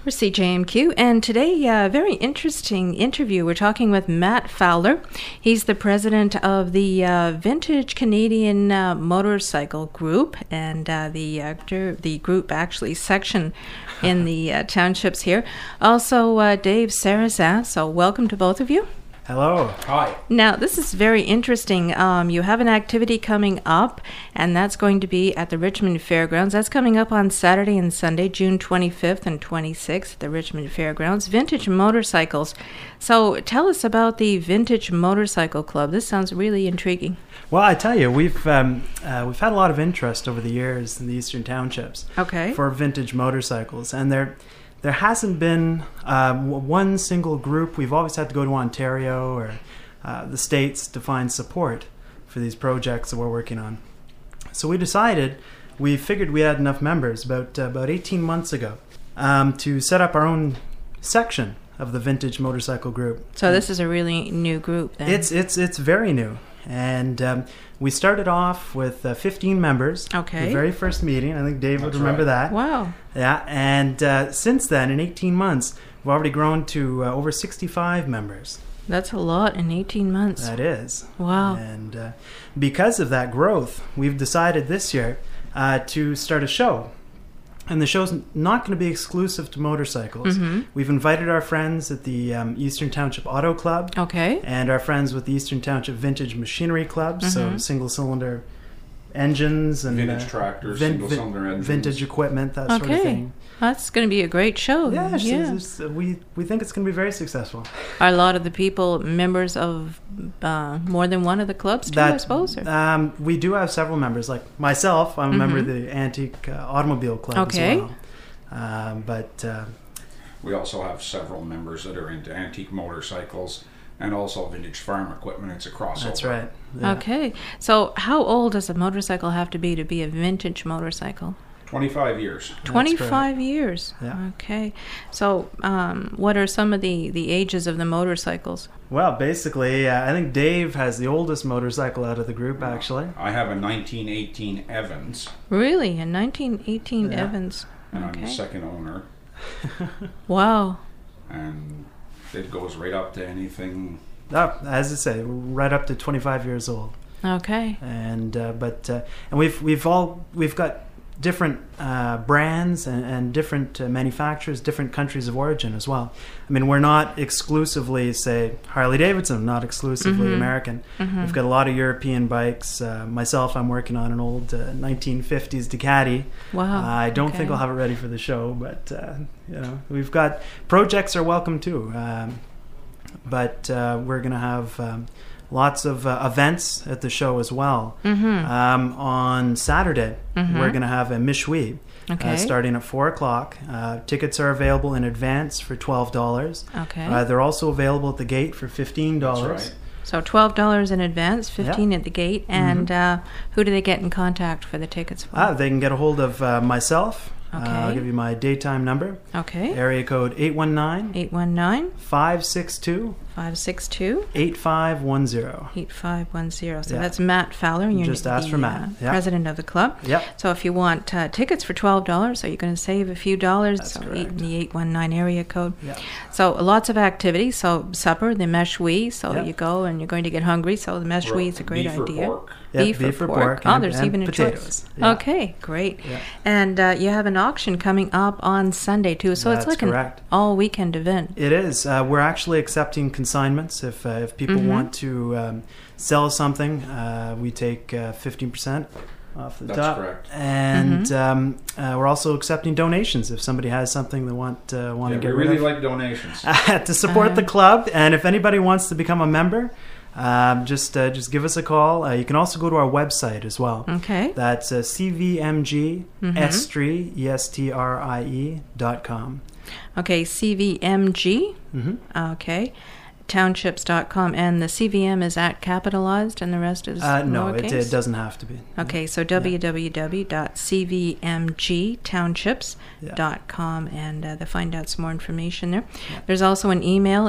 We're CJMQ, and today, a very interesting interview. We're talking with Matt Fowler. He's the president of the Vintage Canadian Motorcycle Group, and the group actually section in the townships here. Also, Dave Sarrazin. So welcome to both of you. Hello. Hi. Now, this is very interesting. You have an activity coming up, and that's going to be at the Richmond Fairgrounds. That's coming up on Saturday and Sunday, June 25th and 26th at the Richmond Fairgrounds. Vintage motorcycles. So tell us about the Vintage Motorcycle Club. This sounds really intriguing. Well, I tell you, we've had a lot of interest over the years in the Eastern Townships for vintage motorcycles, and there hasn't been one single group. We've always had to go to Ontario or the States to find support for these projects that we're working on. So we figured we had enough members about 18 months ago to set up our own section of the Vintage Motorcycle Group. So this is a really new group then? It's very new. And we started off with 15 members. Okay. The very first meeting. I think Dave would remember that. Wow. Yeah. And since then, in 18 months, we've already grown to over 65 members. That's a lot in 18 months. That is. Wow. And because of that growth, we've decided this year to start a show. And the show's not going to be exclusive to motorcycles. Mm-hmm. We've invited our friends at the Eastern Township Auto Club. Okay. And our friends with the Eastern Township Vintage Machinery Club. Mm-hmm. So single-cylinder engines and vintage tractors, single-cylinder engines. Vintage equipment, that sort of thing. That's going to be a great show. Yeah. We think it's going to be very successful. Are a lot of the people members of more than one of the clubs too, I suppose? We do have several members. Like myself, I'm a member of the Antique Automobile Club as well. But we also have several members that are into antique motorcycles and also vintage farm equipment. It's a crossover. That's right. Yeah. Okay. So how old does a motorcycle have to be a vintage motorcycle? 25 years. 25 years. Yeah. Okay. So what are some of the ages of the motorcycles? Well, basically, I think Dave has the oldest motorcycle out of the group, actually. I have a 1918 Evans. Really? A 1918 Evans? And I'm the second owner. Wow. And it goes right up to anything. As I say, right up to 25 years old. Okay. And we've got different brands and different manufacturers, different countries of origin as well. I mean, we're not exclusively, say, Harley-Davidson, not exclusively American. Mm-hmm. We've got a lot of European bikes. Myself, I'm working on an old 1950s Ducati. Wow. I don't think I'll have it ready for the show, but we've got projects are welcome too. But we're going to have lots of events at the show as well. Mm-hmm. On Saturday, we're going to have a Mishui starting at 4 o'clock. Tickets are available in advance for $12. Okay. They're also available at the gate for $15. That's right. So $12 in advance, $15 at the gate. And who do they get in contact for the tickets for? They can get a hold of myself. Okay. I'll give you my daytime number. Okay. Area code 819 562 8510. 8510. So that's Matt Fowler. And you're just ask for Matt. President of the club. Yep. So if you want tickets for $12, so you're going to save a few dollars. That's correct. The 819 area code. Yep. So lots of activities. So supper, the Meshui. So you go and you're going to get hungry. So the Meshui is a great idea. Pork. Beef or pork. Oh, there's even a potatoes. choice. Yeah. Okay, great. Yeah. And you have an auction coming up on Sunday too. So it's like an all weekend event. It is. We're actually accepting consignments. If people want to sell something, we take 15% off the top. That's correct. And we're also accepting donations if somebody has something they want to get rid of. We really like donations. To support the club. And if anybody wants to become a member, just give us a call. You can also go to our website as well. Okay. That's cvmgestrie.com. Okay, CVMG. Mm-hmm. Okay. CVMGtownships.com, and the CVM is capitalized and the rest is no, lowercase? it doesn't have to be. Okay, so www.cvmgtownships.com, and to find out some more information there. Yeah. There's also an email,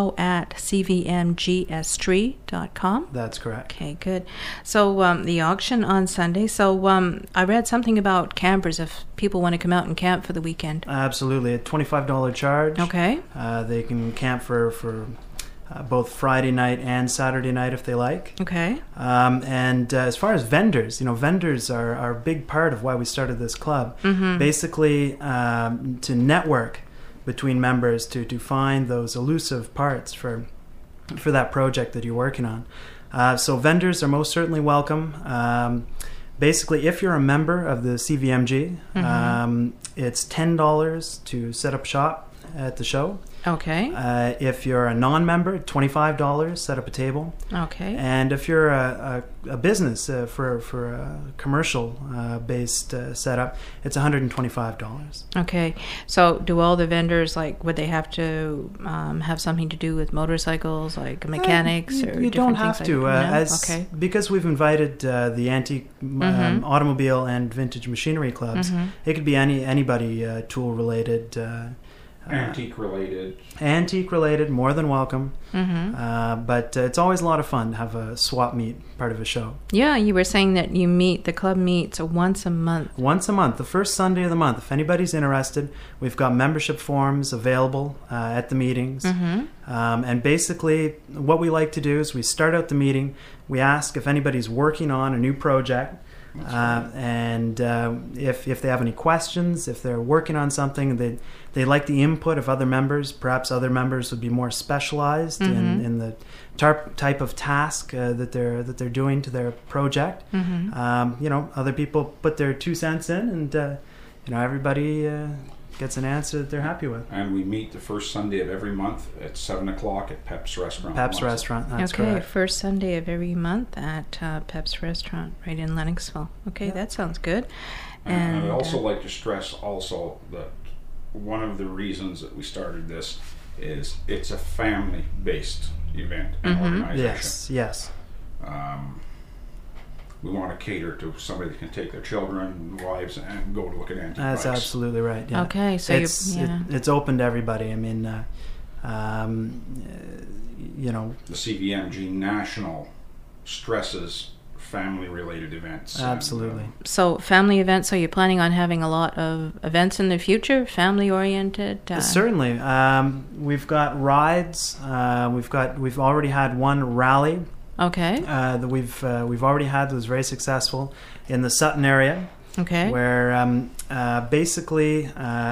info@cvmgstree.com. That's correct. Okay, good. So the auction on Sunday. So I read something about campers if people want to come out and camp for the weekend. Absolutely. A $25 charge. Okay. They can camp for both Friday night and Saturday night if they like. Okay. And as far as vendors, vendors are a big part of why we started this club. Mm-hmm. Basically, to network between members to find those elusive parts for that project that you're working on. So vendors are most certainly welcome. Basically, if you're a member of the CVMG, mm-hmm. It's $10 to set up shop at the show. Okay. If you're a non-member, $25, set up a table. Okay. And if you're a business for a commercial based setup, it's $125. Okay. So do all the vendors, would they have to have something to do with motorcycles, like mechanics or you don't have to. No? Because we've invited the antique mm-hmm. automobile and vintage machinery clubs, mm-hmm. it could be anybody tool related. Antique related, more than welcome. Mm-hmm. But it's always a lot of fun to have a swap meet part of a show. Yeah, you were saying that the club meets once a month. Once a month, the first Sunday of the month. If anybody's interested, we've got membership forms available at the meetings. Mm-hmm. And basically, what we like to do is we start out the meeting, we ask if anybody's working on a new project. And if they have any questions, if they're working on something, they like the input of other members. Perhaps other members would be more specialized mm-hmm. in the type of task that they're doing to their project. Mm-hmm. Other people put their 2 cents in, and everybody gets an answer that they're happy with. And we meet the first Sunday of every month at 7:00 at Pep's Restaurant. Pep's Restaurant, that's correct. First Sunday of every month at Pep's Restaurant, right in Lennoxville. Okay, That sounds good. And I'd also like to stress also that one of the reasons that we started this is it's a family-based event and mm-hmm. organization. Yes. We want to cater to somebody that can take their children, wives, and go to look at antique That's bikes. Absolutely right. Yeah. Okay, so it's open to everybody. I mean, the CVMG National stresses family-related events. Absolutely. So family events. So you're planning on having a lot of events in the future, family-oriented? Certainly. We've got rides. We've already had one rally. Okay. That we've already had that was very successful in the Sutton area. Okay. Where basically,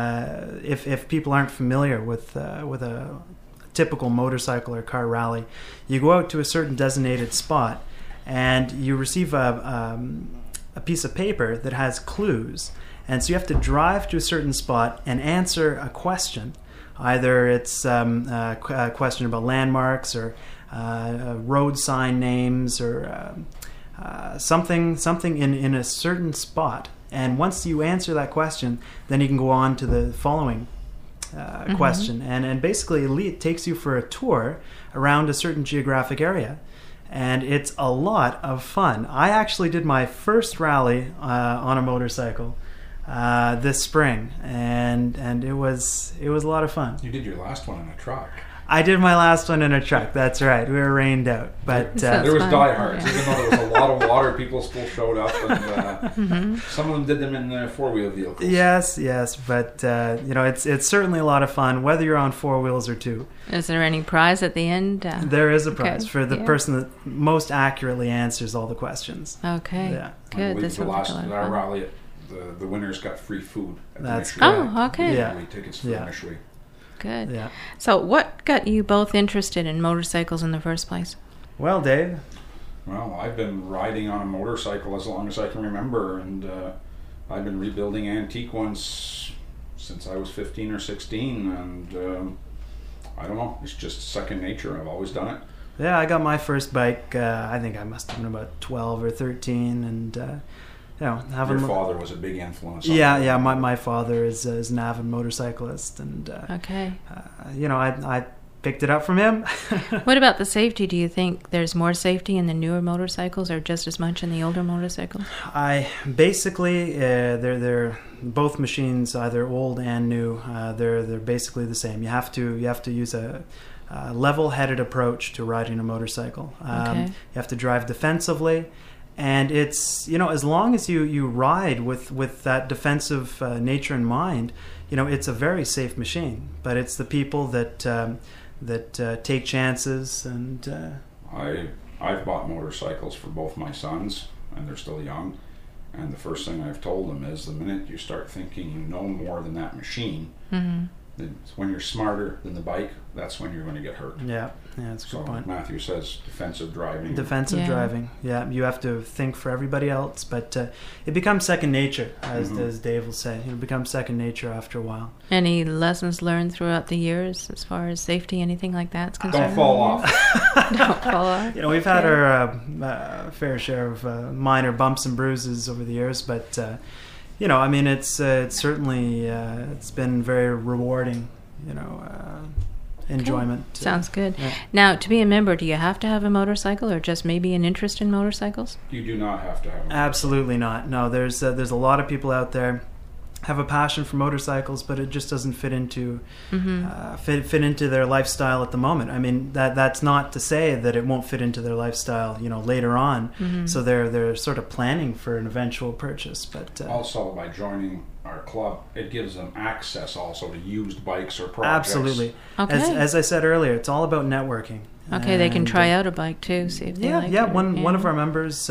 if people aren't familiar with a typical motorcycle or car rally, you go out to a certain designated spot, and you receive a piece of paper that has clues, and so you have to drive to a certain spot and answer a question. Either it's a question about landmarks or road sign names or something in a certain spot. And once you answer that question, then you can go on to the following mm-hmm. question. And basically it takes you for a tour around a certain geographic area. And it's a lot of fun. I actually did my first rally on a motorcycle this spring, and it was a lot of fun. You did your last one in a truck. I did my last one in a truck. That's right. We were rained out, but there was diehards. Even though there was a lot of water, people still showed up, and mm-hmm. some of them did them in four-wheel vehicles. Yes, but it's certainly a lot of fun, whether you're on 4 wheels or 2. Is there any prize at the end? There is a prize for the person that most accurately answers all the questions. Okay, yeah, good. This the last rally, the winners got free food. That's correct. Oh, okay. Yeah, tickets for initially. Good. Yeah. So what got you both interested in motorcycles in the first place? Well, Dave? Well, I've been riding on a motorcycle as long as I can remember, and I've been rebuilding antique ones since I was 15 or 16, and I don't know, it's just second nature. I've always done it. Yeah, I got my first bike, I think I must have been about 12 or 13, and your father was a big influence. Yeah. My father is an avid motorcyclist, and okay. I picked it up from him. What about the safety? Do you think there's more safety in the newer motorcycles, or just as much in the older motorcycles? They're both machines, either old and new. They're basically the same. You have to use a level-headed approach to riding a motorcycle. You have to drive defensively, and it's, as long as you ride with that defensive nature in mind, it's a very safe machine. But it's the people that take chances. And I've bought motorcycles for both my sons, and they're still young. And the first thing I've told them is, the minute you start thinking you know more than that machine, when you're smarter than the bike, that's when you're going to get hurt. Yeah, that's a good point. Matthew says defensive driving. Driving. Yeah, you have to think for everybody else, but it becomes second nature, as Dave will say. It becomes second nature after a while. Any lessons learned throughout the years as far as safety, anything like that's concerned? Don't fall off. Don't fall off. We've had our fair share of minor bumps and bruises over the years, but it's certainly it's been very rewarding. Enjoyment. Okay. Sounds good. Yeah. Now, to be a member, do you have to have a motorcycle, or just maybe an interest in motorcycles? You do not have to have a motorcycle. Absolutely not. No, there's a lot of people out there have a passion for motorcycles, but it just doesn't fit into fit into their lifestyle at the moment. I mean, that's not to say that it won't fit into their lifestyle, later on. So they're sort of planning for an eventual purchase. But also, by joining our club, it gives them access also to used bikes or projects. Absolutely. Okay. As I said earlier, it's all about networking. Okay, they can try out a bike too, see if they like it. One of our members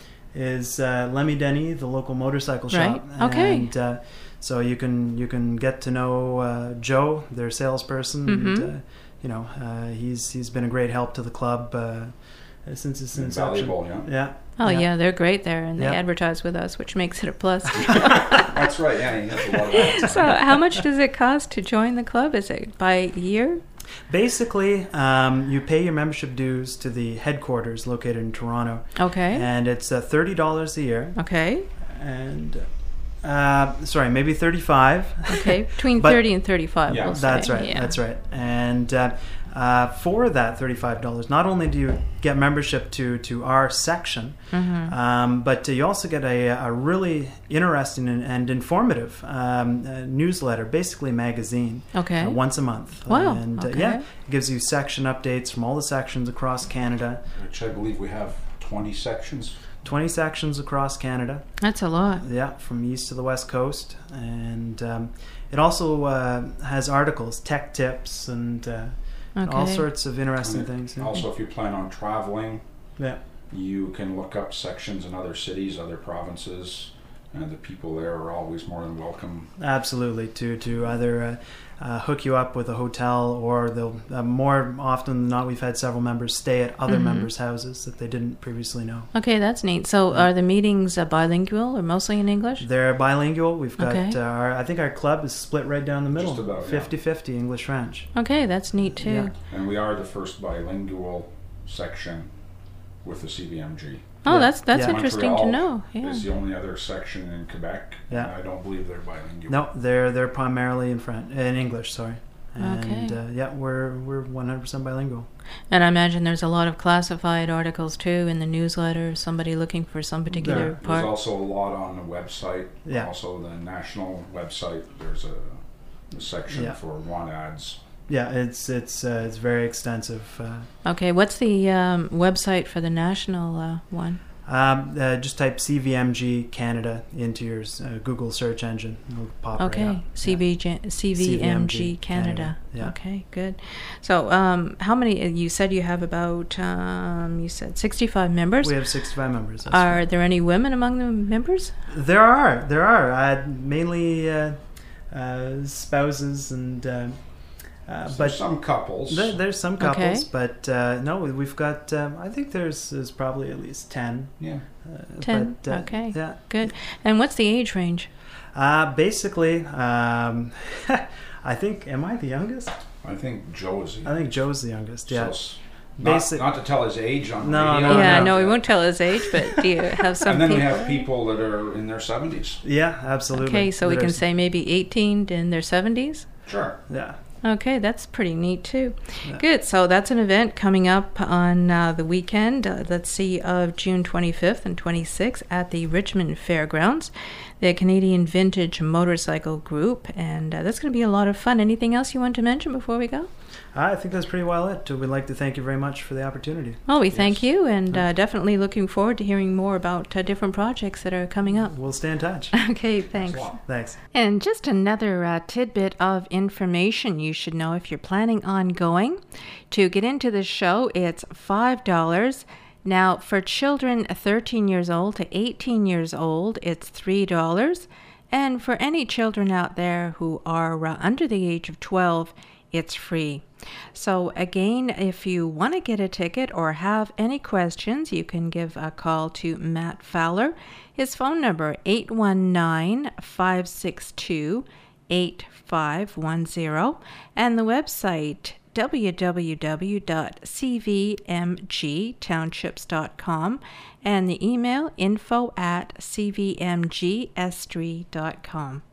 is Lemmy Denny, the local motorcycle shop. Right. Okay. And so you can get to know Joe, their salesperson. And, he's been a great help to the club since its inception. Valuable, yeah. Oh yeah, they're great there, and they advertise with us, which makes it a plus. That's right. Yeah, he has a lot of that. So, how much does it cost to join the club? Is it by year? Basically, you pay your membership dues to the headquarters located in Toronto. Okay. And it's $30 a year. Okay. And maybe $35. Okay, between 30 and 35. Yeah, that's right. Yeah. That's right. And for that $35, not only do you get membership to our section, but you also get a really interesting and informative newsletter, basically magazine. Okay. Once a month. Wow. And it gives you section updates from all the sections across Canada. Which I believe we have 20 sections. 20 sections across Canada. That's a lot. Yeah, from east to the west coast. And it also has articles, tech tips, and all sorts of interesting things. Also, if you plan on traveling, you can look up sections in other cities, other provinces, and the people there are always more than welcome. Absolutely, to either hook you up with a hotel, or they'll more often than not, we've had several members stay at other members' houses that they didn't previously know. Okay, that's neat. So are the meetings bilingual or mostly in English? They're bilingual. We've got I think our club is split right down the middle. Just about, 50-50 English-French. Okay, that's neat too. Yeah. And we are the first bilingual section with the CVMG. Oh, that's interesting Montreal to know. Yeah. is the only other section in Quebec. Yeah. And I don't believe they're bilingual. No, they're primarily in English. Sorry. And we're 100% bilingual. And I imagine there's a lot of classified articles too in the newsletter. Somebody looking for some particular part. There's also a lot on the website. Yeah. Also, the national website. There's a section for want ads. Yeah, it's very extensive. Okay, what's the website for the national one? Just type CVMG Canada into your Google search engine. It'll pop right up. CVMG Canada. Yeah. Okay, good. So, how many? You said you have about 65 members. We have 65 members. Are there any women among the members? There are. Mainly spouses and. But some couples. There's some couples, but no, we've got. I think there's probably at least 10. Yeah. 10. But, okay. Yeah. Good. And what's the age range? Basically, I think. Am I the youngest? I think Joe is. I think Joe's the youngest. Yeah. So not to tell his age on the radio. No, we won't tell his age, but do you have some and then people? we have people that are in their 70s. Yeah, absolutely. Okay, so we can say maybe 18 in their 70s? Sure. Yeah. Okay, that's pretty neat too. Yeah. Good. So that's an event coming up on the weekend, let's see, of June 25th and 26th at the Richmond Fairgrounds, the Canadian Vintage Motorcycle Group, and that's going to be a lot of fun. Anything else you want to mention before we go? I think that's pretty well it. We'd like to thank you very much for the opportunity. Well, we thank you, and definitely looking forward to hearing more about different projects that are coming up. We'll stay in touch. Okay, thanks. Thanks. And just another tidbit of information you should know if you're planning on going. To get into the show, it's $5. Now, for children 13 years old to 18 years old, it's $3. And for any children out there who are under the age of 12, it's free. So again, if you want to get a ticket or have any questions, you can give a call to Matt Fowler. His phone number, 819-562-8510, and the website, www.cvmgtownships.com, and the email, info@cvmgestry.com.